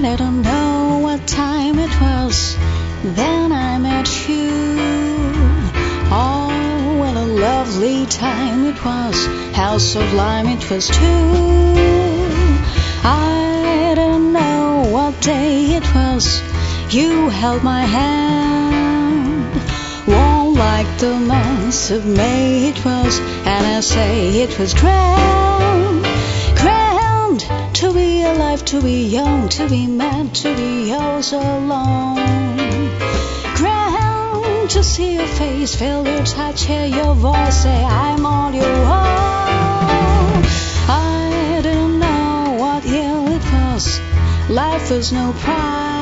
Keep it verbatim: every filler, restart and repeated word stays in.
didn't know what time it was. Then I met you. Oh, what a lovely time it was. How sublime it was too. I don't know what day it was. You held my hand. Warm like the month of May it was. And I say it was grand. Grand to be alive, to be young, to be mad, to be oh so long. Grand to see your face, feel your touch, hear your voice, say I'm all you want. I didn't know what year it was. Life was no prize.